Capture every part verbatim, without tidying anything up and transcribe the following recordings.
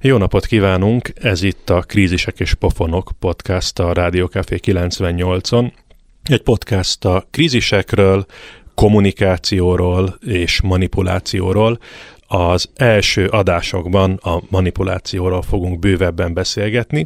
Jó napot kívánunk! Ez itt a Krízisek és Pofonok podcast a Rádió Café kilencvennyolcon. Egy podcast a krízisekről, kommunikációról és manipulációról. Az első adásokban a manipulációról fogunk bővebben beszélgetni,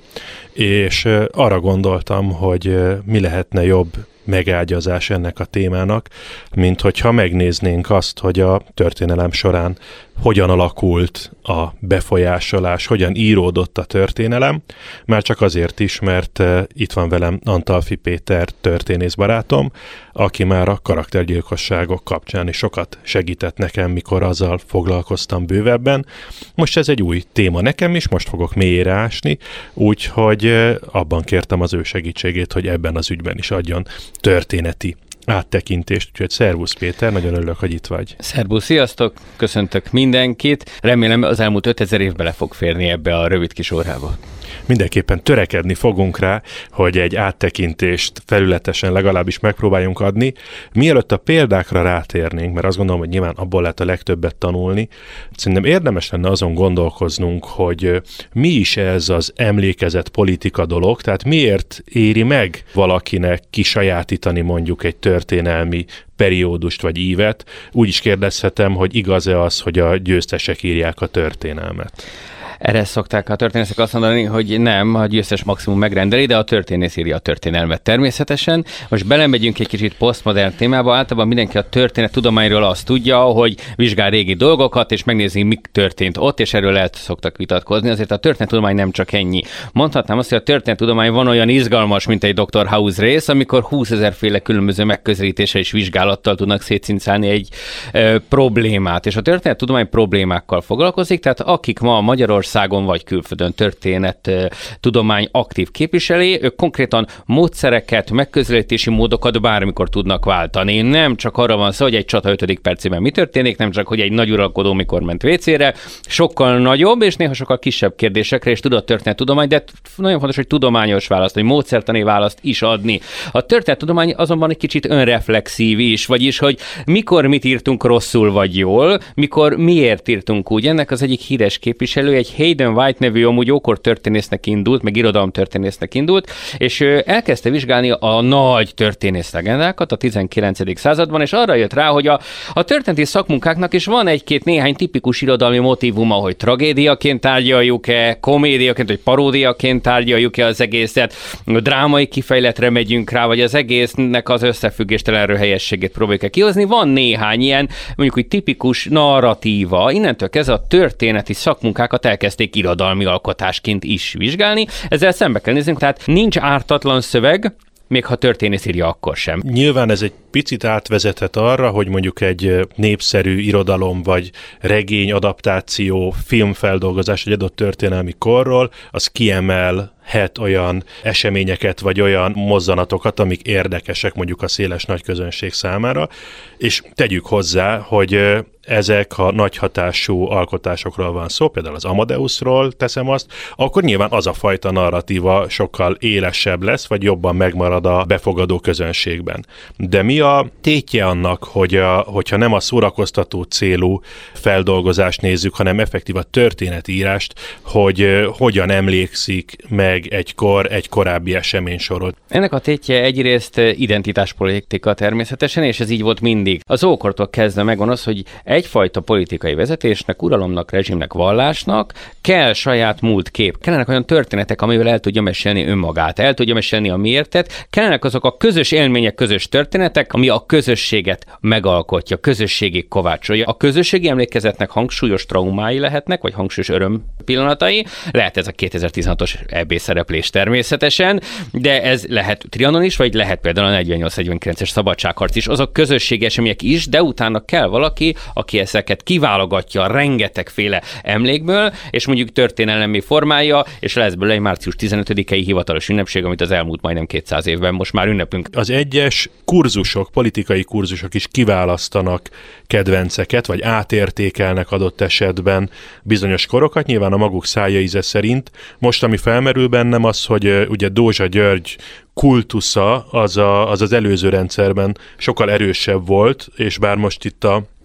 és arra gondoltam, hogy mi lehetne jobb megágyazás ennek a témának, mint hogyha megnéznénk azt, hogy a történelem során hogyan alakult a befolyásolás, hogyan íródott a történelem, már csak azért is, mert itt van velem Antalfi Péter történészbarátom, aki már a karaktergyilkosságok kapcsán is sokat segített nekem, mikor azzal foglalkoztam bővebben. Most ez egy új téma nekem is, most fogok mélyére ásni, úgyhogy abban kértem az ő segítségét, hogy ebben az ügyben is adjon történeti áttekintést. Úgyhogy szervusz Péter, nagyon örülök, hogy itt vagy. Szervusz, sziasztok, köszöntök mindenkit. Remélem az elmúlt ötezer év bele fog férni ebbe a rövid kis órába. Mindenképpen törekedni fogunk rá, hogy egy áttekintést felületesen legalábbis megpróbáljunk adni. Mielőtt a példákra rátérnénk, mert azt gondolom, hogy nyilván abból lehet a legtöbbet tanulni, szerintem érdemes lenne azon gondolkoznunk, hogy mi is ez az emlékezett politika dolog, tehát miért éri meg valakinek kisajátítani mondjuk egy történelmi periódust vagy ívet. Úgy is kérdezhetem, hogy igaz-e az, hogy a győztesek írják a történelmet. Erre szokták a történészek azt mondani, hogy nem, a győztes maximum megrendeli, de a történész írja a történelmet természetesen. Most belemegyünk egy kicsit posztmodern témába, általában mindenki a történettudományról azt tudja, hogy vizsgál régi dolgokat, és megnézi, mi történt ott, és erről lehet szoktak vitatkozni. Azért a történettudomány nem csak ennyi. Mondhatnám azt, hogy a történettudomány van olyan izgalmas, mint egy doktor House rész, amikor húszezerféle különböző megközelítéssel és vizsgálattal tudnak szétszincálni egy ö, problémát. És a történettudomány problémákkal foglalkozik, tehát akik ma Magyarországon vagy külföldön történet tudomány aktív képviselé, ők konkrétan módszereket, megközelítési módokat bármikor tudnak váltani. Nem csak arra van szó, hogy egy csata ötödik percében mi történik, nem csak, hogy egy nagy uralkodó mikor ment vécére, sokkal nagyobb és néha sokkal kisebb kérdésekre is tud a történettudomány, de nagyon fontos, hogy tudományos választ, hogy módszertani választ is adni. A történettudomány azonban egy kicsit önreflexív is, vagyis, hogy mikor mit írtunk rosszul vagy jól, mikor miért írtunk úgy. Ennek az egyik híres képviselő, egy Hayden White nevű, amúgy ókor történésznek indult, meg irodalomtörténésznek indult, és elkezdte vizsgálni a nagy történész legendákat a tizenkilencedik században, és arra jött rá, hogy a, a történeti szakmunkáknak is van egy-két néhány tipikus irodalmi motívuma, hogy tragédiaként tárgyaljuk-e, komédiaként, vagy paródiaként tárgyaljuk-e az egészet, drámai kifejletre megyünk rá, vagy az egésznek az összefüggéstelen helyességét próbáljuk-e kihozni. Van néhány ilyen, mondjuk úgy tipikus narratíva. Innentől kezdve a történeti szakmunkákat elkezdték irodalmi alkotásként is vizsgálni. Ezzel szembe kell néznünk, tehát nincs ártatlan szöveg, még ha történész írja, akkor sem. Nyilván ez egy picit átvezethet arra, hogy mondjuk egy népszerű irodalom vagy regény adaptáció, filmfeldolgozás egy adott történelmi korról, az kiemelhet olyan eseményeket vagy olyan mozzanatokat, amik érdekesek mondjuk a széles nagy közönség számára, és tegyük hozzá, hogy ezek a nagy hatású alkotásokról van szó, például az Amadeusról teszem azt, akkor nyilván az a fajta narratíva sokkal élesebb lesz, vagy jobban megmarad a befogadó közönségben. De mi a tétje annak, hogy a, hogyha nem a szórakoztató célú feldolgozást nézzük, hanem effektív a történetírást, hogy hogyan emlékszik meg egykor egy korábbi eseménysorról? Ennek a tétje egyrészt identitáspolitika természetesen, és ez így volt mindig. Az ókortól kezdve megvan az, hogy egyfajta politikai vezetésnek, uralomnak, rezsimnek, vallásnak kell saját múltkép. Kellenek olyan történetek, amivel el tudja mesélni önmagát, el tudja mesélni a miértet. Kellenek azok a közös élmények, közös történetek, ami a közösséget megalkotja, közösségi kovácsolja. A közösségi emlékezetnek hangsúlyos traumái lehetnek, vagy hangsúlyos öröm pillanatai. Lehet ez a kétezer-tizenhatos é bé szereplés természetesen, de ez lehet Trianon is, vagy lehet például a negyvennyolc negyvenkilences szabadságharc is. Azok közösségi események is, de utána kell valaki, aki ezeket kiválogatja rengetegféle emlékből, és mondjuk történelmi formája, és lesz belőle egy március tizenötödikei hivatalos ünnepség, amit az elmúlt majdnem kétszáz évben most már ünnepünk. Az egyes kurzusok, politikai kurzusok is kiválasztanak kedvenceket, vagy átértékelnek adott esetben bizonyos korokat, nyilván a maguk szája íze szerint. Most, ami felmerül bennem az, hogy ugye Dózsa György kultusza az, a, az az előző rendszerben sokkal erősebb volt, és bár most itt a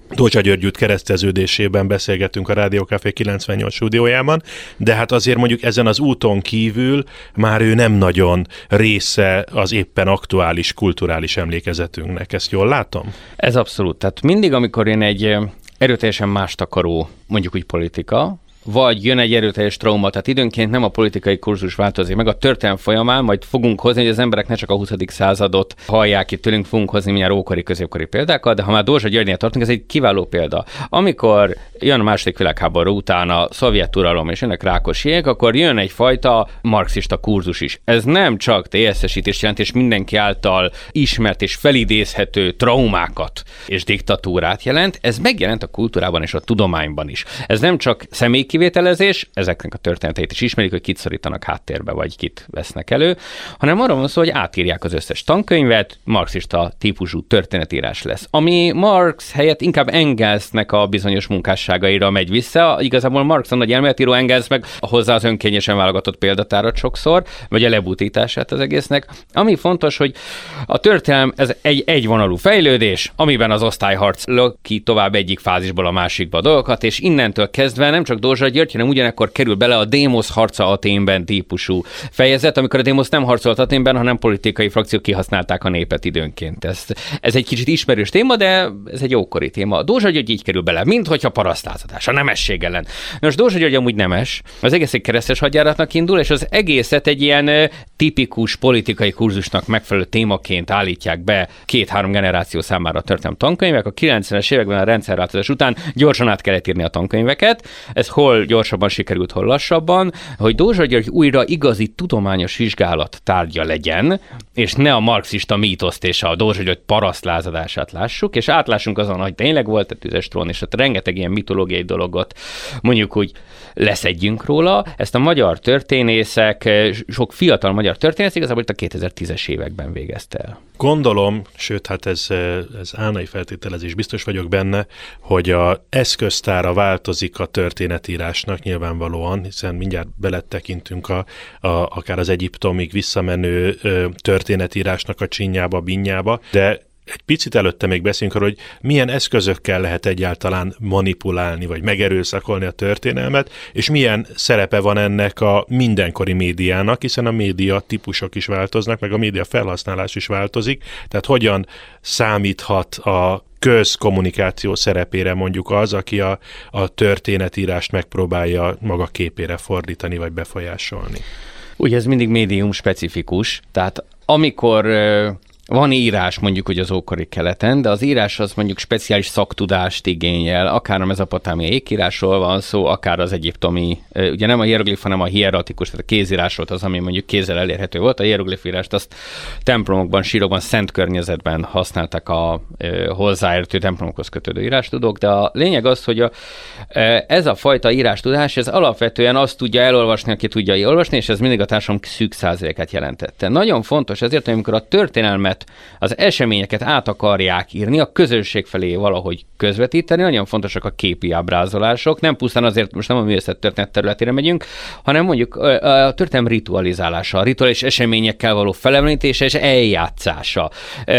Dózsa György út kereszteződésében beszélgetünk a Rádió Café kilencvennyolc stúdiójában, de hát azért mondjuk ezen az úton kívül már ő nem nagyon része az éppen aktuális kulturális emlékezetünknek. Ezt jól látom? Ez abszolút. Tehát mindig, amikor én egy erőteljesen mást akaró, mondjuk úgy politika, vagy jön egy erőteljes trauma, tehát időnként nem a politikai kurzus változik meg, a történelem folyamán majd fogunk hozni, hogy az emberek ne csak a huszadik századot hallják, itt tőlünk fogunk hozni mindjárt ókori, középkori példákat, de ha már Dózsa Györgynél tartunk, ez egy kiváló példa. Amikor jön a második világháború után a szovjet uralom és jönnek Rákosiék, akkor jön egyfajta marxista kurzus is. Ez nem csak té es es-ítést jelent, és mindenki által ismert és felidézhető traumákat és diktatúrát jelent, ez megjelent a kultúrában és a tudományban is. Ez nem csak személy kivételezés, ezeknek a történeteit is ismerik, hogy kit szorítanak háttérbe, vagy kit vesznek elő, hanem arról van szó, hogy átírják az összes tankönyvet, marxista típusú történetírás lesz. Ami Marx helyett inkább Engelsnek a bizonyos munkásságaira megy vissza, igazából Marx a nagy elméletíró, Engels meg hozzá az önkényesen válogatott példatárat sokszor, vagy a lebutítását az egésznek. Ami fontos, hogy a történelem ez egy egyvonalú fejlődés, amiben az osztályharc lök ki tovább egyik fázisból a másikba a dolgokat, és innentől kezdve nem csak Dózsa György, hanem ugyanekkor kerül bele a Démosz harca Athénben típusú fejezet, amikor a Démosz nem harcolt Athénben, hanem politikai frakciók kihasználták a népet időnként. Ez, ez egy kicsit ismerős téma, de ez egy ókori téma. A Dózsa György így kerül bele, minthogyha parasztlázadás, a nemesség ellen. Nos, Dózsa György amúgy nemes, az egész egy keresztes hadjáratnak indul, és az egészet egy ilyen tipikus politikai kurzusnak megfelelő témaként állítják be két-három generáció számára a történelem tankönyvek. A kilencvenes években a rendszerváltozás után gyorsan át kellett írni a tankönyveket. Ez hol gyorsabban sikerült, hol lassabban, hogy Dózsa György újra igazi tudományos vizsgálat tárgya legyen, és ne a marxista mítoszt és a Dózsa György parasztlázadását lássuk, és átlássunk azon, hogy tényleg volt a tüzes trón, és ott rengeteg ilyen mitológiai dologot mondjuk úgy leszedjünk róla. Ezt a magyar történészek, sok fiatal magyar történész igazából itt a kétezer-tízes években végezte el. Gondolom, sőt, hát ez, ez álnai feltételezés, biztos vagyok benne, hogy a eszköztára változik a történetírásnak nyilvánvalóan, hiszen mindjárt belettekintünk a, a, akár az egyiptomig visszamenő ö, történetírásnak a csinyába, binnyába, de egy picit előtte még beszélünk arról, hogy milyen eszközökkel lehet egyáltalán manipulálni, vagy megerőszakolni a történelmet, és milyen szerepe van ennek a mindenkori médiának, hiszen a média típusok is változnak, meg a média felhasználás is változik, tehát hogyan számíthat a közkommunikáció szerepére mondjuk az, aki a, a történetírást megpróbálja maga képére fordítani, vagy befolyásolni. Ugye ez mindig médium specifikus, tehát amikor van írás mondjuk, hogy az ókori keleten, de az írás az mondjuk speciális szaktudást igényel, akár a mezopotámiai ékírásról van szó, akár az egyiptomi, ugye nem a hieroglif, hanem a hieratikus, tehát a kézírás volt az, ami mondjuk kézzel elérhető volt. A hieroglifírást azt templomokban, sírokban, szent környezetben használták a e, hozzáértő templomokhoz kötődő írástudók, de a lényeg az, hogy a, e, ez a fajta írástudás, ez alapvetően azt tudja elolvasni, aki tudja olvasni, és ez mindig a társadalom szűk százalékát jelentette. Nagyon fontos ezért, hogy amikor a történelmet, az eseményeket át akarják írni, a közönség felé valahogy közvetíteni, nagyon fontosak a képi ábrázolások, nem pusztán azért, most nem a művészet történet területére megyünk, hanem mondjuk a történelem ritualizálása, a rituális eseményekkel való felemlítése és eljátszása.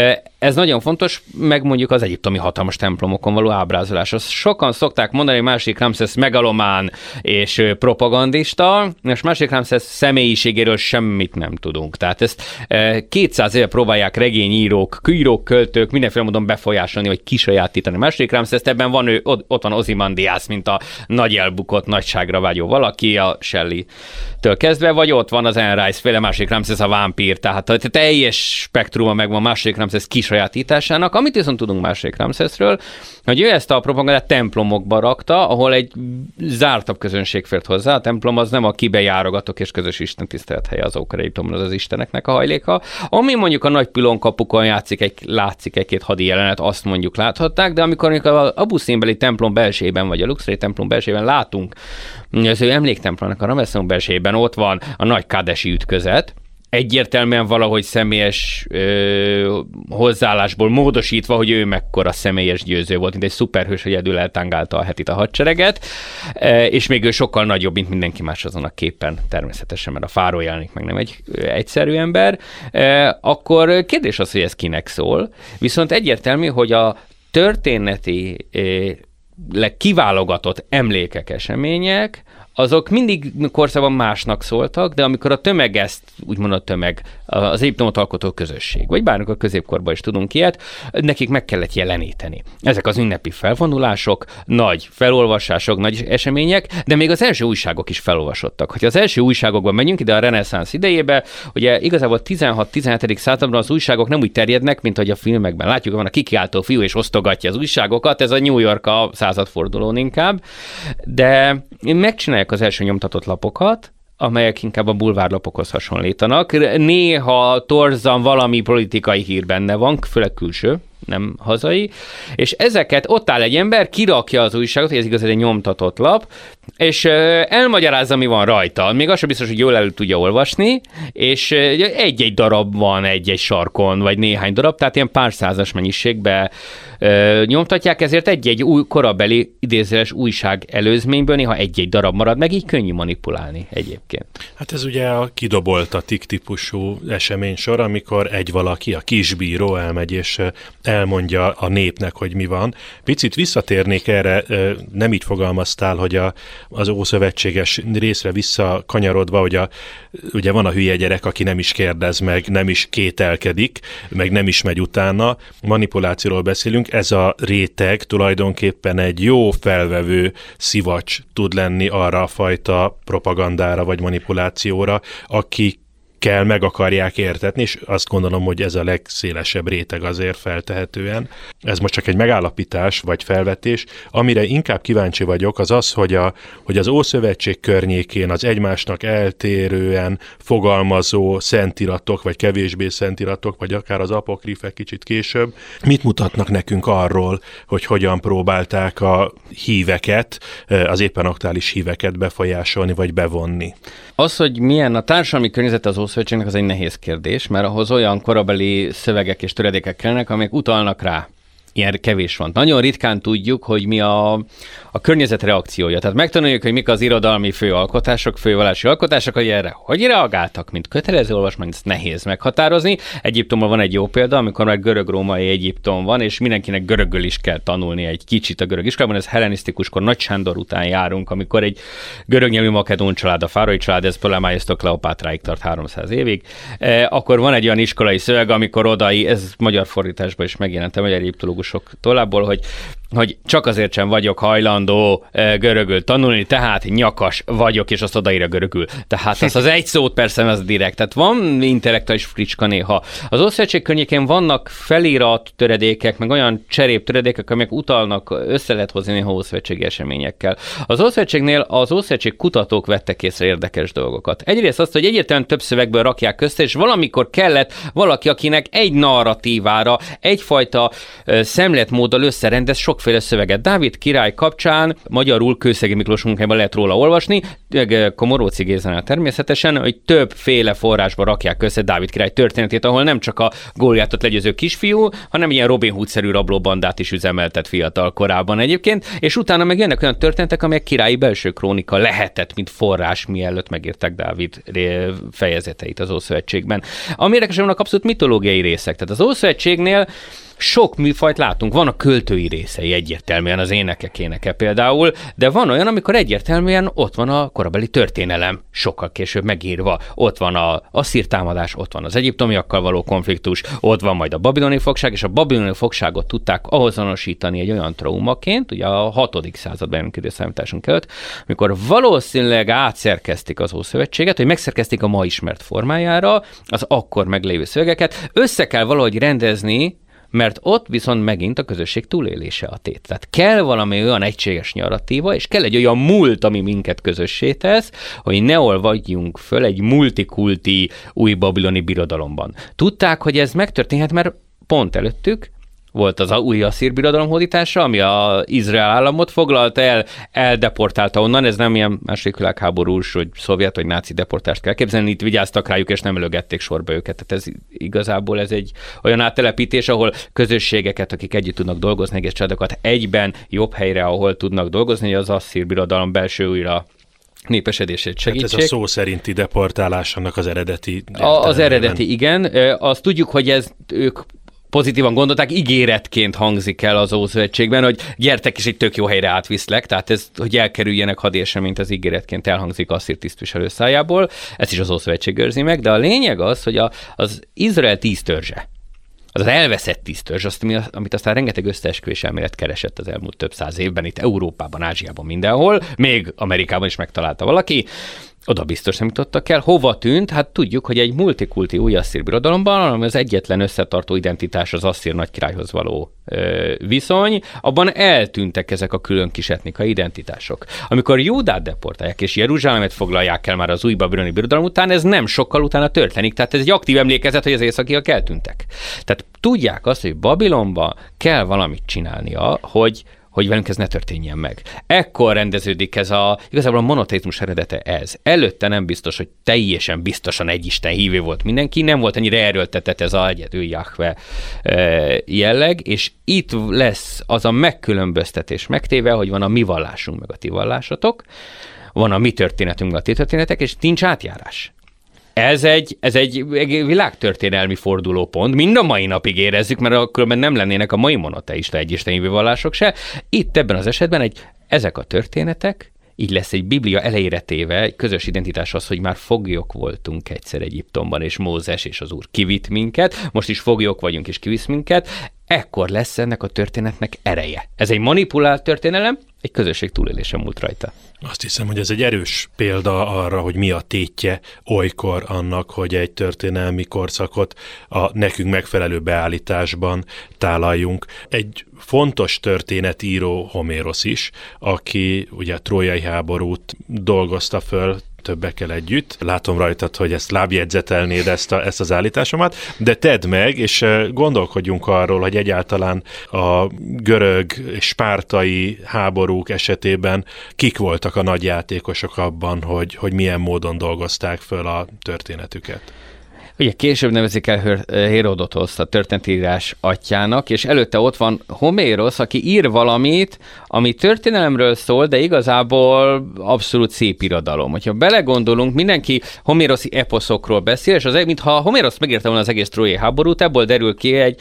Ez nagyon fontos, meg mondjuk az egyiptomi hatalmas templomokon való ábrázolás. Azt sokan szokták mondani, hogy második Ramszesz megalomán és propagandista, és második Ramszesz személyiségéről semmit nem tudunk. Tehát ezt kétszáz éve próbálják regényírók, írók, költők mindenféle módon befolyásolni, vagy kisajátítani. Második Ramszeszt, ebben van ő, ott van Ozymandias, mint a nagy elbukott, nagyságra vágyó valaki, a Shelley-től kezdve, vagy ott van az Anne Rice féle második Ramszesz, a vámpír, tehát a teljes spektruma megvan második Ramszesz kisajátításának. Amit viszont tudunk második Ramszeszről, hogy ő ezt a propagandát templomokba rakta, ahol egy zártabb közönség fért hozzá. A templom az nem a kibejárogatok és közös istentisztelet helye az ókori Egyiptomban, az az isteneknek a hajléka. Ami mondjuk a nagy pilonkapukon játszik egy, látszik egy-két hadi jelenet, azt mondjuk láthatták, de amikor a Abu-Szimbeli templom belsejében, vagy a Luxori templom belsejében látunk, az ő emléktemplomnak a Rameszon belsejében ott van a nagy kádesi ütközet, egyértelműen valahogy személyes ö, hozzáállásból módosítva, hogy ő mekkora személyes győző volt, mint egy szuperhős, hogy egyedül eltángálta a hetit a hadsereget, e, és még ő sokkal nagyobb, mint mindenki más azon a képen, természetesen, mert a fáró jelenik meg nem egy egyszerű ember. E, akkor kérdés az, hogy ez kinek szól, viszont egyértelmű, hogy a történeti kiválogatott emlékek, események, azok mindig korszakban másnak szóltak, de amikor a tömeg ezt, úgymond a tömeg, az Egyiptomot alkotó közösség, vagy bármikor a középkorban is tudunk ilyet, nekik meg kellett jeleníteni. Ezek az ünnepi felvonulások, nagy felolvasások, nagy események, de még az első újságok is felolvasottak. Hogyha az első újságokban megyünk ide a reneszánsz idejébe, ugye igazából tizenhat-tizenhetedik században az újságok nem úgy terjednek, mint hogy a filmekben látjuk, van a kikiáltó fiú és osztogatja az újságokat, ez a New York a századfordulón inkább, de megcsinálják az első nyomtatott lapokat, amelyek inkább a bulvárlapokhoz hasonlítanak. Néha torzan valami politikai hír benne van, főleg külső, nem hazai, és ezeket ott áll egy ember, kirakja az újságot, hogy ez igaz, egy nyomtatott lap, és elmagyarázza, mi van rajta. Még az sem biztos, hogy jól elő tudja olvasni, és egy-egy darab van egy-egy sarkon, vagy néhány darab, tehát ilyen pár százas mennyiségben nyomtatják, ezért egy-egy új korabeli idézőjeles újság előzményből néha egy-egy darab marad, meg így könnyű manipulálni egyébként. Hát ez ugye a kidoboltatik típusú eseménysor, amikor egy valaki, a kisbíró elmegy és elmondja a népnek, hogy mi van. Picit visszatérnék erre, nem így fogalmaztál, hogy a, az ószövetséges részre visszakanyarodva, hogy a, ugye van a hülye gyerek, aki nem is kérdez meg, nem is kételkedik, meg nem is megy utána. Manipulációról beszélünk, ez a réteg tulajdonképpen egy jó felvevő szivacs tud lenni arra a fajta propagandára vagy manipulációra, aki kell, meg akarják értetni, és azt gondolom, hogy ez a legszélesebb réteg azért feltehetően. Ez most csak egy megállapítás, vagy felvetés. Amire inkább kíváncsi vagyok, az az, hogy, a, hogy az Ószövetség környékén az egymásnak eltérően fogalmazó szentiratok, vagy kevésbé szentiratok, vagy akár az apokrifek kicsit később, mit mutatnak nekünk arról, hogy hogyan próbálták a híveket, az éppen aktuális híveket befolyásolni, vagy bevonni? Az, hogy milyen a társadalmi környezet az Ószövetségnek, az egy nehéz kérdés, mert ahhoz olyan korabeli szövegek és töredékek kellene, amelyek utalnak rá. Ilyen kevés van. Nagyon ritkán tudjuk, hogy mi a, a környezet reakciója. Tehát megtanuljuk, hogy mik az irodalmi főalkotások, fővallási alkotások, hogy erre hogy reagáltak, mint kötelező olvasmány, ezt nehéz meghatározni. Egyiptomban van egy jó példa, amikor már görög-római Egyiptom van, és mindenkinek görögül is kell tanulni egy kicsit a görög iskolában. Ez hellenisztikuskor, Nagy Sándor után járunk, amikor egy görög nyelvű makedón család, a fárói család, ez Ptolemaisztól Kleopátráig tart háromszáz évig. E, akkor van egy olyan iskolai szöveg, amikor odai, ez magyar fordításban is megjelent, a magyar egyiptológus sok tollából, hogy, hogy csak azért sem vagyok hajlandó e, görögül tanulni, tehát nyakas vagyok, és azt odaírja görögül. Tehát az, az egy szót persze az direkt. Tehát van intellektuális fricska néha. Az Ószövetség környékén vannak felirat töredékek, meg olyan cserép töredékek, amelyek utalnak, össze lehet hozni néha ószövetségi eseményekkel. Az Ószövetségnél az Ószövetség kutatók vettek észre érdekes dolgokat. Egyrészt azt, hogy egyértelműen több szövegből rakják össze, és valamikor kellett valaki, akinek egy narratívára, egyfajta uh, szemléletmóddal összerendez sokféle szöveget. Dávid király kapcsán magyarul Kőszegi Miklós munkájában lehet róla olvasni, Komoróczi Gézánál természetesen, hogy többféle forrásba rakják össze Dávid király történetét, ahol nem csak a Góliátot legyőző kisfiú, hanem ilyen Robin Hood-szerű rablóbandát is üzemeltet fiatal korában egyébként, és utána meg jönnek olyan történetek, amelyek királyi belső krónika lehetett, mint forrás, mielőtt megírták Dávid fejezeteit az Ószövetségben. Ami érdekesen vannak abszolút mitológiai részek. Tehát az Ószövetségnél sok műfajt látunk. Van a költői részei egyértelműen, az énekek éneke például, de van olyan, amikor egyértelműen ott van a korabeli történelem, sokkal később megírva. Ott van a asszír támadás, ott van az egyiptomiakkal való konfliktus, ott van majd a babiloni fogság, és a babiloni fogságot tudták azonosítani egy olyan traumaként, ugye a hatodik században jönünk időszámításunk előtt, amikor valószínűleg átszerkezték az Ószövetséget, hogy megszerkezték a ma ismert formájára az akkor meglévő szövegeket, össze kell valahogy rendezni, mert ott viszont megint a közösség túlélése a tét. Tehát kell valami olyan egységes narratíva, és kell egy olyan múlt, ami minket közössé tesz, hogy ne olvadjunk föl egy multikulti új babiloni birodalomban. Tudták, hogy ez megtörténhet, mert pont előttük volt az a új asszír birodalom hódítása, ami az Izrael államot foglalta el, eldeportálta onnan, ez nem ilyen második világháborús, hogy szovjet vagy náci deportást kell képzelni, itt vigyáztak rájuk, és nem lögették sorba őket. Tehát ez igazából ez egy olyan áttelepítés, ahol közösségeket, akik együtt tudnak dolgozni, egész családokat egyben jobb helyre, ahol tudnak dolgozni, hogy az asszír birodalom belső újra népesedését segítsék. Hát ez a szó szerinti deportálás annak az eredeti... A, az eredeti, igen. Azt tudjuk, hogy ez ők pozitívan gondolták, ígéretként hangzik el az Ószövetségben, hogy gyertek is egy tök jó helyre átviszlek, tehát ez, hogy elkerüljenek hadieseményt, az ígéretként elhangzik asszír tisztviselő szájából, ezt is az Ószövetség őrzi meg, de a lényeg az, hogy a, az Izrael tíz törzse, az az elveszett tíz törzs, azt, amit aztán rengeteg összeesküvés elmélet keresett az elmúlt több száz évben, itt Európában, Ázsiában, mindenhol, még Amerikában is megtalálta valaki, oda biztos nem jutottak el. Hova tűnt? Hát tudjuk, hogy egy multikulti új asszír birodalomban, ami az egyetlen összetartó identitás az asszír nagykirályhoz való ö, viszony, abban eltűntek ezek a külön kis etnikai identitások. Amikor Júdát deportálják és Jeruzsálemet foglalják el már az új babiloni birodalom után, ez nem sokkal utána történik. Tehát ez egy aktív emlékezet, hogy az északiak eltűntek. Tehát tudják azt, hogy Babilonba kell valamit csinálnia, hogy hogy velünk ez ne történjen meg. Ekkor rendeződik ez a, igazából a monoteizmus eredete ez. Előtte nem biztos, hogy teljesen biztosan egy Isten hívő volt mindenki, nem volt annyira erőltetett ez a egyedül Jahve jelleg, és itt lesz az a megkülönböztetés megtéve, hogy van a mi vallásunk, meg a ti vallásatok, van a mi történetünk, meg a ti történetek, és nincs átjárás. Ez egy, ez egy világtörténelmi fordulópont, mind a mai napig érezzük, mert különben nem lennének a mai monoteista egyisteni vallások se. Itt ebben az esetben egy, ezek a történetek, így lesz egy Biblia elejére téve, egy közös identitás az, hogy már foglyok voltunk egyszer Egyiptomban, és Mózes és az Úr kivitt minket, most is foglyok vagyunk és kivisz minket, ekkor lesz ennek a történetnek ereje. Ez egy manipulált történelem, egy közösség túlélése múlt rajta. Azt hiszem, hogy ez egy erős példa arra, hogy mi a tétje olykor annak, hogy egy történelmi korszakot a nekünk megfelelő beállításban tálaljunk. Egy fontos történetíró Homérosz is, aki ugye a trójai háborút dolgozta föl többekkel együtt. Látom rajtad, hogy ezt lábjegyzetelnéd ezt, a, ezt az állításomat, de tedd meg, és gondolkodjunk arról, hogy egyáltalán a görög, spártai háborúk esetében kik voltak a nagy játékosok abban, hogy, hogy milyen módon dolgozták föl a történetüket. Ugye később nevezik el Hérodotoszt a történetírás atyának, és előtte ott van Homérosz, aki ír valamit, ami történelemről szól, de igazából abszolút szép irodalom. Hogyha belegondolunk, mindenki homéroszi eposzokról beszél, és az, mintha Homérosz megírta volna az egész trójai háborút, ebből derül ki egy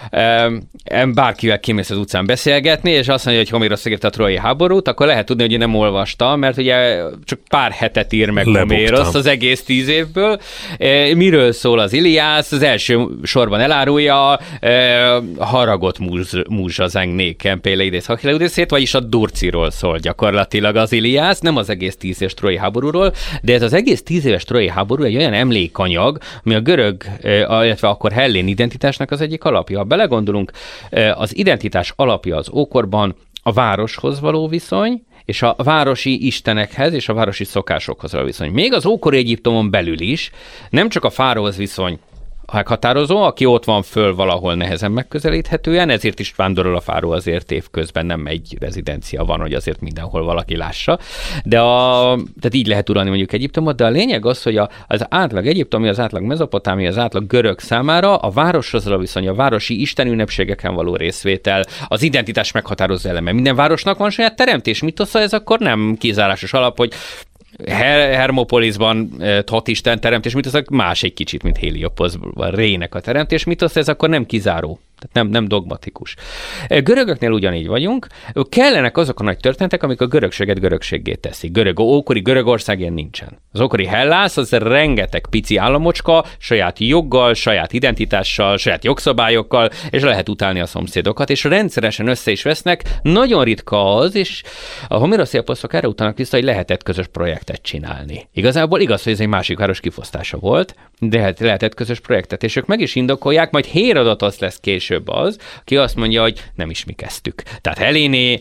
um, bárkivel kimész az utcán beszélgetni, és azt mondja, hogy Homérosz megírta a trójai háborút, akkor lehet tudni, hogy én nem olvasta, mert ugye csak pár hetet ír meg Homérosz az egész tíz évből. E, miről szól az Iliász? Az első sorban elárulja e, haragot múzsa zengnéken péle idéz Hachilleudészét, vagyis a Durciról szól gyakorlatilag az Iliász, nem az egész tíz éves trójai háborúról, de ez az egész tíz éves trójai háború egy olyan emlékanyag, ami a görög, illetve akkor hellén identitásnak az egyik alapja. Ha belegondolunk, az identitás alapja az ókorban a városhoz való viszony, és a városi istenekhez és a városi szokásokhoz való viszony. Még az ókori Egyiptomon belül is nem csak a fáraóhoz viszony meghatározó, aki ott van föl valahol nehezen megközelíthetően, ezért is vándorol a fáraó azért évközben, nem egy rezidencia van, hogy azért mindenhol valaki lássa. De a, tehát így lehet uralni mondjuk Egyiptomot, de a lényeg az, hogy a, az átlag egyiptomi, az átlag mezopotámi, az átlag görög számára a városhoz való viszony, a városi istenünnepségeken való részvétel, az identitás meghatározó eleme. Minden városnak van saját teremtés mitosza, ez akkor nem kizárásos alap, hogy Her- Hermopolisban Thot isten teremtés mitosz, más egy kicsit, mint Hélioposzban Rének a teremtés mitosz, ez akkor nem kizáró. Tehát nem, nem dogmatikus. Görögöknél ugyanígy vagyunk. Kellenek azok a nagy történetek, amik a görögséget görögséggé teszik. Görög, ókori Görögország ilyen nincsen. Az ókori Hellász az rengeteg pici államocska, saját joggal, saját identitással, saját jogszabályokkal, és lehet utálni a szomszédokat, és rendszeresen össze is vesznek. Nagyon ritka az, és a homeroszi eposzok erre utalnak vissza, hogy lehetett közös projektet csinálni. Igazából igaz, hogy ez egy másik város kifosztása volt, de lehetett közös projektet, és ők meg is indokolják, majd Hérodotosz lesz később az, aki azt mondja, hogy nem is mi kezdtük. Tehát Heléné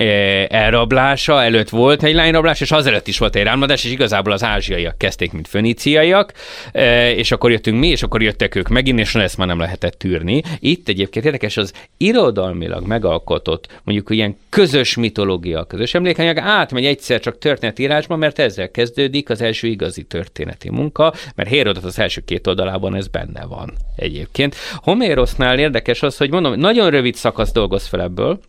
elrablása előtt volt egy lányrablás, és azelőtt is volt egy rámadás, és igazából az ázsiaiak kezdték, mint föníciaiak, és akkor jöttünk mi, és akkor jöttek ők megint, és ezt már nem lehetett tűrni. Itt egyébként érdekes, az irodalmilag megalkotott, mondjuk ilyen közös mitológia, közös emlékanyag átmegy egyszer csak történetírásba, mert ezzel kezdődik az első igazi történeti munka, mert Hérodot az első két oldalában ez benne van egyébként. Homérosznál érdekes az, hogy mondom, nagyon rövid szakasz dolgoz fel ebből,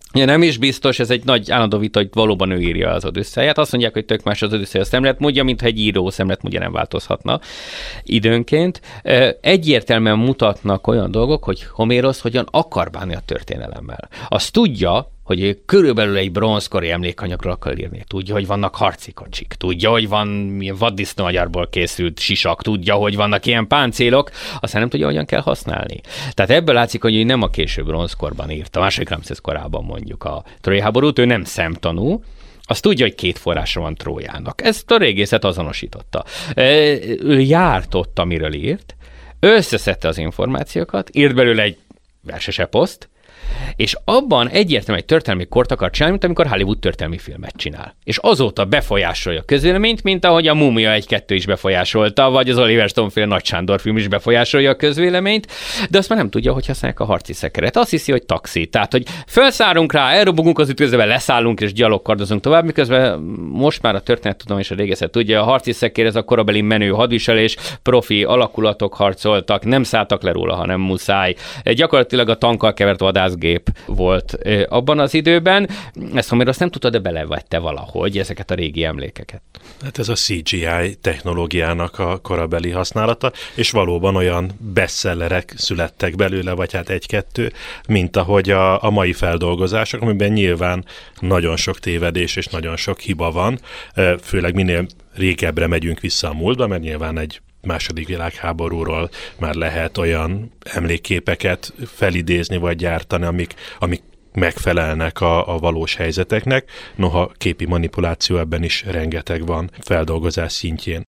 Ja, nem is biztos, ez egy nagy állandó vita, hogy valóban ő írja az Odüsszeiát. Azt mondják, hogy tök más az Odüsszei a szemletmódja, mintha egy író szemletmódja nem változhatna időnként. Egyértelműen mutatnak olyan dolgok, hogy Homérosz hogyan akar bánni a történelemmel. Azt tudja, hogy körülbelül egy bronzkori emlékanyagról akar írni. Tudja, hogy vannak harci kocsik, tudja, hogy van milyen vaddisznóagyarból készült sisak, tudja, hogy vannak ilyen páncélok, aztán nem tudja, hogyan kell használni. Tehát ebből látszik, hogy ő nem a késő bronzkorban írta, a második Ramszesz korában mondjuk a trójai háborút, ő nem szemtanú, azt tudja, hogy két forrása van Trójának. Ezt a régészet azonosította. Ő járt ott, amiről írt, összeszedte az információkat, írt belőle egy verses eposzt, és abban egyértelműen egy történelmi kort akar csinálni, mint amikor Hollywood történelmi filmet csinál. És azóta befolyásolja a közvéleményt, mint ahogy a Múmia egy-kettő is befolyásolta, vagy az Oliver Stone-féle Nagy Sándor film is befolyásolja a közvéleményt, de azt már nem tudja, hogy használják a harci szekeret. Azt hiszi, hogy taxi. Tehát, hogy felszállunk rá, elrobogunk az ütközőbe, leszállunk és gyalogkardozunk tovább, miközben most már a történettudomány és a régészet tudja, a harci szekér ez a korabeli menő hadviselés, profi alakulatok harcoltak, nem szálltak le róla, hanem muszáj. Gyakorlatilag a tankkal kevert vadászgép volt abban az időben. Ezt Homérosz nem tudta, de belevette valahogy ezeket a régi emlékeket. Hát ez a cé gé í technológiának a korabeli használata, és valóban olyan bestsellerek születtek belőle, vagy hát egy-kettő, mint ahogy a, a mai feldolgozások, amiben nyilván nagyon sok tévedés és nagyon sok hiba van, főleg minél régebbre megyünk vissza a múltba, mert nyilván egy második világháborúról már lehet olyan emlékképeket felidézni vagy gyártani, amik, amik megfelelnek a, a valós helyzeteknek, noha képi manipuláció ebben is rengeteg van feldolgozás szintjén.